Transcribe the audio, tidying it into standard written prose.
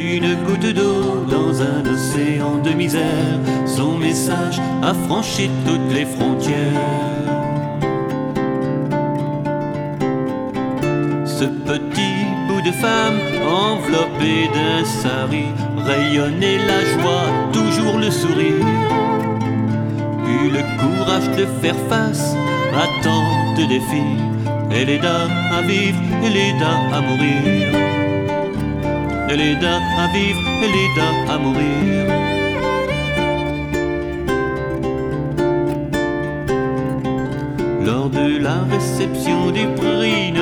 Une goutte d'eau dans un océan de misère, son message a franchi toutes les frontières. Ce petit bout de femme enveloppé d'un sari rayonnait la joie, toujours le sourire. Eut le courage de faire face à tant de défis. Elle aida à vivre, elle aida à mourir. Elle aida à vivre, elle aida à mourir. Lors de la réception du prix